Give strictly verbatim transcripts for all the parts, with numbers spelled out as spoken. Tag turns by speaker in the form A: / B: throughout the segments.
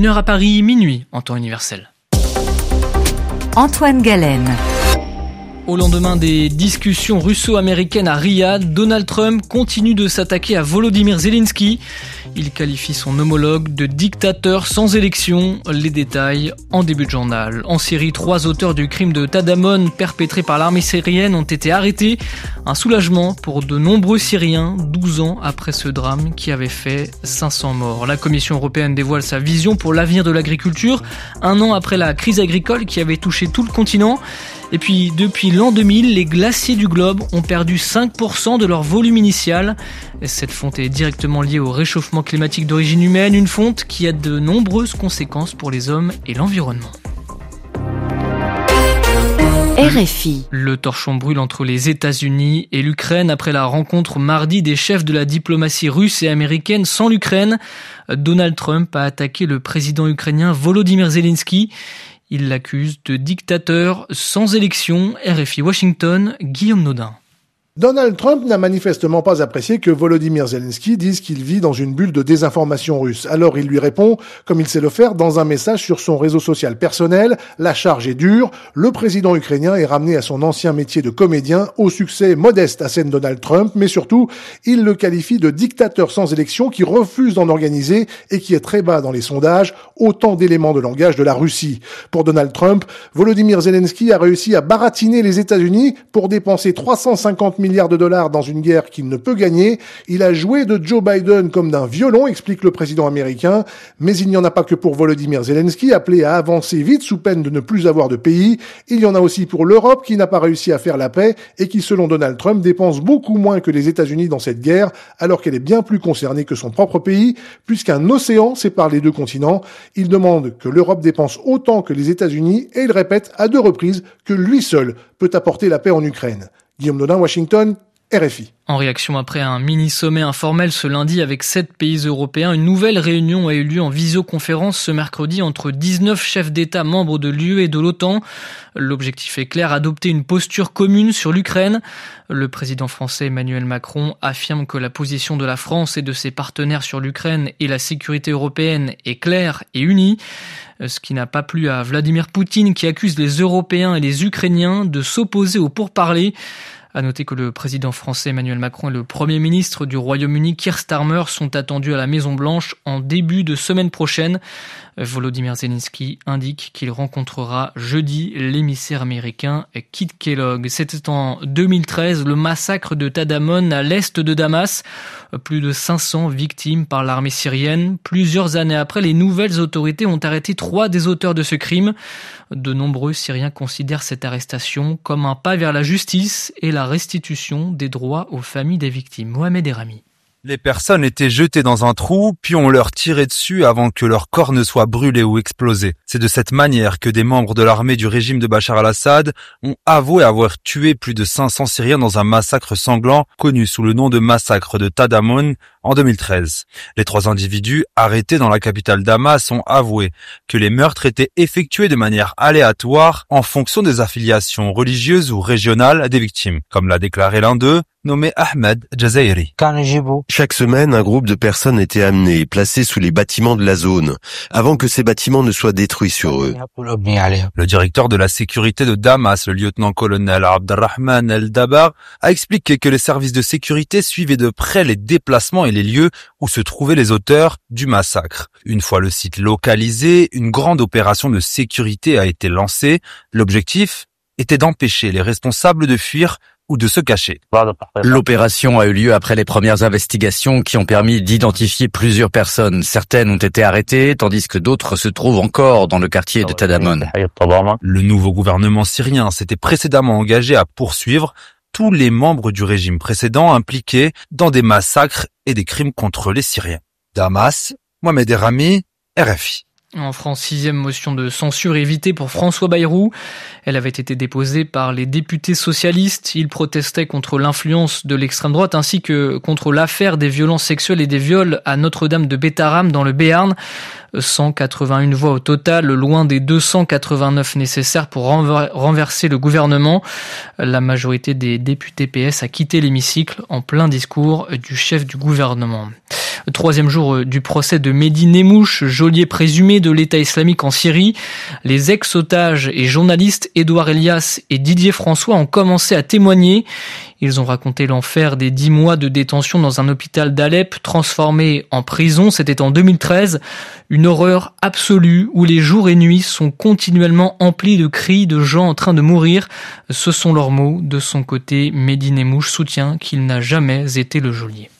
A: une heure à Paris, minuit en temps universel.
B: Antoine Galen.
A: Au lendemain des discussions russo-américaines à Riyad, Donald Trump continue de s'attaquer à Volodymyr Zelensky. Il qualifie son homologue de dictateur sans élection. Les détails en début de journal. En Syrie, trois auteurs du crime de Tadamon perpétré par l'armée syrienne ont été arrêtés. Un soulagement pour de nombreux Syriens, douze ans après ce drame qui avait fait cinq cents morts. La Commission européenne dévoile sa vision pour l'avenir de l'agriculture, un an après la crise agricole qui avait touché tout le continent. Et puis, depuis l'an deux mille, les glaciers du globe ont perdu cinq pour cent de leur volume initial. Cette fonte est directement liée au réchauffement climatique d'origine humaine, une fonte qui a de nombreuses conséquences pour les hommes et l'environnement.
B: R F I.
A: Le torchon brûle entre les États-Unis et l'Ukraine après la rencontre mardi des chefs de la diplomatie russe et américaine sans l'Ukraine. Donald Trump a attaqué le président ukrainien Volodymyr Zelensky. Il l'accuse de dictateur sans élection. R F I Washington, Guillaume Naudin.
C: Donald Trump n'a manifestement pas apprécié que Volodymyr Zelensky dise qu'il vit dans une bulle de désinformation russe. Alors il lui répond, comme il sait le faire, dans un message sur son réseau social personnel. La charge est dure. Le président ukrainien est ramené à son ancien métier de comédien, au succès modeste à scène Donald Trump, mais surtout, il le qualifie de dictateur sans élection qui refuse d'en organiser et qui est très bas dans les sondages, autant d'éléments de langage de la Russie. Pour Donald Trump, Volodymyr Zelensky a réussi à baratiner les États-Unis pour dépenser trois cent cinquante milliards de dollars dans une guerre qu'il ne peut gagner. Il a joué de Joe Biden comme d'un violon, explique le président américain. Mais il n'y en a pas que pour Volodymyr Zelensky, appelé à avancer vite sous peine de ne plus avoir de pays. Il y en a aussi pour l'Europe qui n'a pas réussi à faire la paix et qui, selon Donald Trump, dépense beaucoup moins que les États-Unis dans cette guerre, alors qu'elle est bien plus concernée que son propre pays, puisqu'un océan sépare les deux continents. Il demande que l'Europe dépense autant que les États-Unis et il répète à deux reprises que lui seul peut apporter la paix en Ukraine. Guillaume Naudin, Washington, R F I.
A: En réaction après un mini-sommet informel ce lundi avec sept pays européens, une nouvelle réunion a eu lieu en visioconférence ce mercredi entre dix-neuf chefs d'État membres de l'U E et de l'OTAN. L'objectif est clair, adopter une posture commune sur l'Ukraine. Le président français Emmanuel Macron affirme que la position de la France et de ses partenaires sur l'Ukraine et la sécurité européenne est claire et unie. Ce qui n'a pas plu à Vladimir Poutine qui accuse les Européens et les Ukrainiens de s'opposer aux pourparlers. À noter que le président français Emmanuel Macron et le premier ministre du Royaume-Uni Keir Starmer sont attendus à la Maison-Blanche en début de semaine prochaine. Volodymyr Zelensky indique qu'il rencontrera jeudi l'émissaire américain Kit Kellogg. C'était en deux mille treize, le massacre de Tadamon à l'est de Damas. Plus de cinq cents victimes par l'armée syrienne. Plusieurs années après, les nouvelles autorités ont arrêté trois des auteurs de ce crime. De nombreux Syriens considèrent cette arrestation comme un pas vers la justice et la restitution des droits aux familles des victimes. Mohamed Erami.
D: Les personnes étaient jetées dans un trou, puis on leur tirait dessus avant que leur corps ne soit brûlé ou explosé. C'est de cette manière que des membres de l'armée du régime de Bachar al-Assad ont avoué avoir tué plus de cinq cents Syriens dans un massacre sanglant connu sous le nom de massacre de Tadamon en deux mille treize. Les trois individus arrêtés dans la capitale Damas ont avoué que les meurtres étaient effectués de manière aléatoire en fonction des affiliations religieuses ou régionales des victimes, comme l'a déclaré l'un d'eux, nommé Ahmed Jazairi.
E: Chaque semaine, un groupe de personnes était amené et placé sous les bâtiments de la zone, avant que ces bâtiments ne soient détruits sur eux.
D: Le directeur de la sécurité de Damas, le lieutenant-colonel Abdelrahman El-Dabar, a expliqué que les services de sécurité suivaient de près les déplacements et les lieux où se trouvaient les auteurs du massacre. Une fois le site localisé, une grande opération de sécurité a été lancée. L'objectif était d'empêcher les responsables de fuir ou de se cacher.
F: L'opération a eu lieu après les premières investigations qui ont permis d'identifier plusieurs personnes. Certaines ont été arrêtées, tandis que d'autres se trouvent encore dans le quartier de Tadamon.
D: Le nouveau gouvernement syrien s'était précédemment engagé à poursuivre tous les membres du régime précédent impliqués dans des massacres et des crimes contre les Syriens. Damas, Mohamed Erami, R F I.
A: En France, sixième motion de censure évitée pour François Bayrou. Elle avait été déposée par les députés socialistes. Ils protestaient contre l'influence de l'extrême droite ainsi que contre l'affaire des violences sexuelles et des viols à Notre-Dame de Bétharram dans le Béarn. cent quatre-vingt-une voix au total, loin des deux cent quatre-vingt-neuf nécessaires pour renverser le gouvernement. La majorité des députés P S a quitté l'hémicycle en plein discours du chef du gouvernement. Troisième jour du procès de Mehdi Nemmouche, geôlier présumé de l'État islamique en Syrie. Les ex-otages et journalistes Édouard Elias et Didier François ont commencé à témoigner. Ils ont raconté l'enfer des dix mois de détention dans un hôpital d'Alep transformé en prison. C'était en deux mille treize. Une horreur absolue où les jours et nuits sont continuellement emplis de cris de gens en train de mourir. Ce sont leurs mots. De son côté, Mehdi Nemmouche soutient qu'il n'a jamais été le geôlier.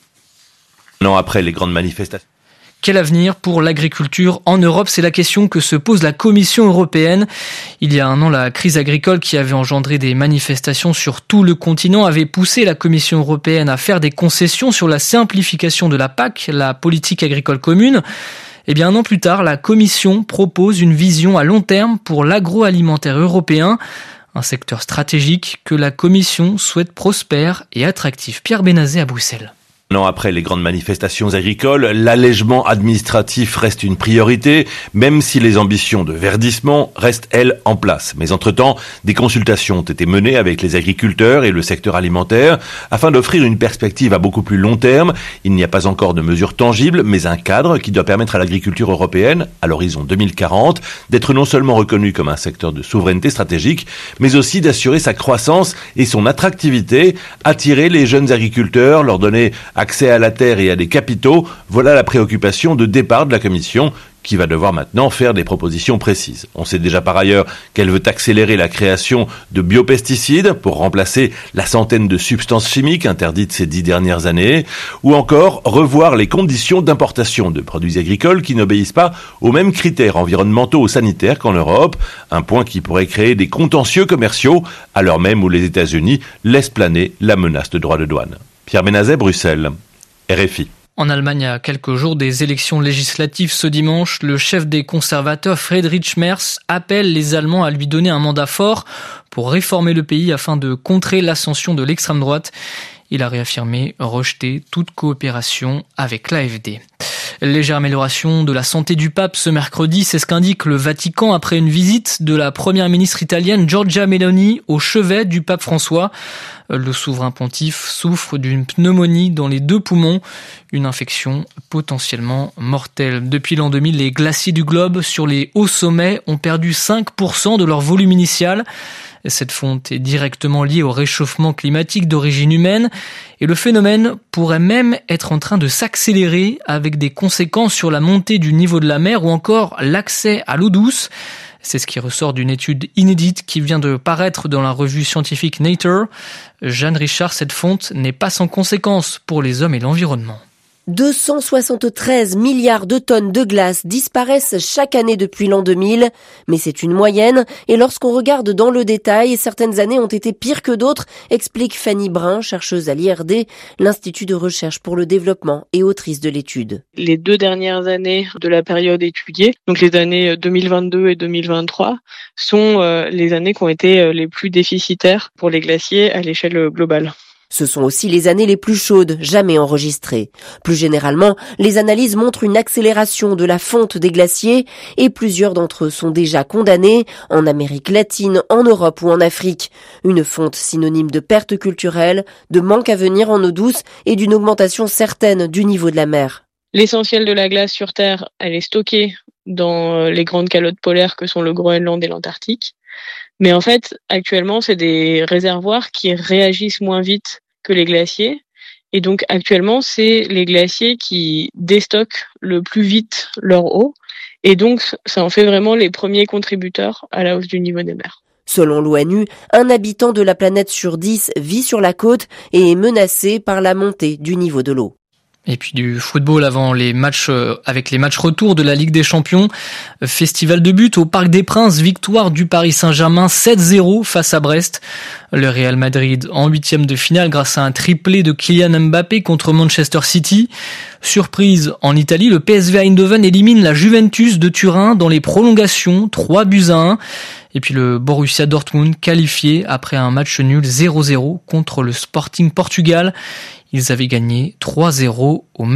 G: Non, après les grandes manifestations.
A: Quel avenir pour l'agriculture en Europe? C'est la question que se pose la Commission européenne. Il y a un an, la crise agricole qui avait engendré des manifestations sur tout le continent avait poussé la Commission européenne à faire des concessions sur la simplification de la P A C, la politique agricole commune. Eh bien, un an plus tard, la Commission propose une vision à long terme pour l'agroalimentaire européen. Un secteur stratégique que la Commission souhaite prospère et attractif. Pierre Benazet à Bruxelles.
G: Non, après les grandes manifestations agricoles, l'allègement administratif reste une priorité, même si les ambitions de verdissement restent, elles, en place. Mais entre-temps, des consultations ont été menées avec les agriculteurs et le secteur alimentaire afin d'offrir une perspective à beaucoup plus long terme. Il n'y a pas encore de mesures tangibles, mais un cadre qui doit permettre à l'agriculture européenne, à l'horizon deux mille quarante, d'être non seulement reconnue comme un secteur de souveraineté stratégique, mais aussi d'assurer sa croissance et son attractivité, attirer les jeunes agriculteurs, leur donner accès à la terre et à des capitaux, voilà la préoccupation de départ de la Commission qui va devoir maintenant faire des propositions précises. On sait déjà par ailleurs qu'elle veut accélérer la création de biopesticides pour remplacer la centaine de substances chimiques interdites ces dix dernières années, ou encore revoir les conditions d'importation de produits agricoles qui n'obéissent pas aux mêmes critères environnementaux ou sanitaires qu'en Europe, un point qui pourrait créer des contentieux commerciaux à l'heure même où les États-Unis laissent planer la menace de droits de douane. Pierre Benazet, Bruxelles, R F I.
A: En Allemagne, à quelques jours des élections législatives ce dimanche, le chef des conservateurs, Friedrich Merz, appelle les Allemands à lui donner un mandat fort pour réformer le pays afin de contrer l'ascension de l'extrême droite. Il a réaffirmé rejeter toute coopération avec l'A F D. Légère amélioration de la santé du pape ce mercredi, c'est ce qu'indique le Vatican après une visite de la première ministre italienne Giorgia Meloni au chevet du pape François. Le souverain pontife souffre d'une pneumonie dans les deux poumons, une infection potentiellement mortelle. Depuis l'an deux mille, les glaciers du globe sur les hauts sommets ont perdu cinq pour cent de leur volume initial. Cette fonte est directement liée au réchauffement climatique d'origine humaine et le phénomène pourrait même être en train de s'accélérer avec des conséquences sur la montée du niveau de la mer ou encore l'accès à l'eau douce. C'est ce qui ressort d'une étude inédite qui vient de paraître dans la revue scientifique Nature. Jeanne Richard, cette fonte n'est pas sans conséquences pour les hommes et l'environnement.
B: deux cent soixante-treize milliards de tonnes de glace disparaissent chaque année depuis l'an deux mille, mais c'est une moyenne et lorsqu'on regarde dans le détail, certaines années ont été pires que d'autres, explique Fanny Brun, chercheuse à l'I R D, l'Institut de recherche pour le développement et autrice de l'étude.
H: Les deux dernières années de la période étudiée, donc les années deux mille vingt-deux et deux mille vingt-trois, sont les années qui ont été les plus déficitaires pour les glaciers à l'échelle globale.
B: Ce sont aussi les années les plus chaudes jamais enregistrées. Plus généralement, les analyses montrent une accélération de la fonte des glaciers et plusieurs d'entre eux sont déjà condamnés en Amérique latine, en Europe ou en Afrique. Une fonte synonyme de perte culturelle, de manque à venir en eau douce et d'une augmentation certaine du niveau de la mer.
H: L'essentiel de la glace sur Terre, elle est stockée dans les grandes calottes polaires que sont le Groenland et l'Antarctique. Mais en fait, actuellement, c'est des réservoirs qui réagissent moins vite que les glaciers. Et donc, actuellement, c'est les glaciers qui déstockent le plus vite leur eau. Et donc, ça en fait vraiment les premiers contributeurs à la hausse du niveau des mers.
B: Selon l'ONU, un habitant de la planète sur dix vit sur la côte et est menacé par la montée du niveau de l'eau.
A: Et puis du football avant les matchs, avec les matchs retour de la Ligue des Champions. Festival de but au Parc des Princes, victoire du Paris Saint-Germain sept zéro face à Brest. Le Real Madrid en huitième de finale grâce à un triplé de Kylian Mbappé contre Manchester City. Surprise en Italie, le P S V Eindhoven élimine la Juventus de Turin dans les prolongations, trois buts à un. Et puis le Borussia Dortmund qualifié après un match nul zéro zéro contre le Sporting Portugal. Ils avaient gagné trois zéro au